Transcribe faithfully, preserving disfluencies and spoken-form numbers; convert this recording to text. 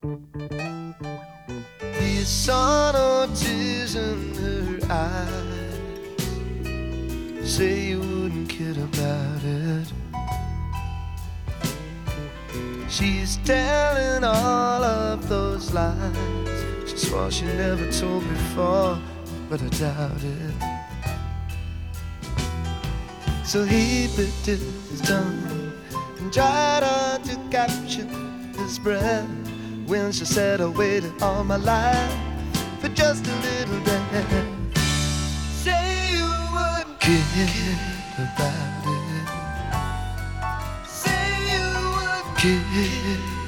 You saw no tears in her eyes. Say you wouldn't kid about it. She's telling all of those lies. She swore she never told before, but I doubt it. So he bit his tongue and tried hard to capture his breath when she said I waited all my life for just a little bit. Say you wouldn't kid about it. Say you wouldn't kid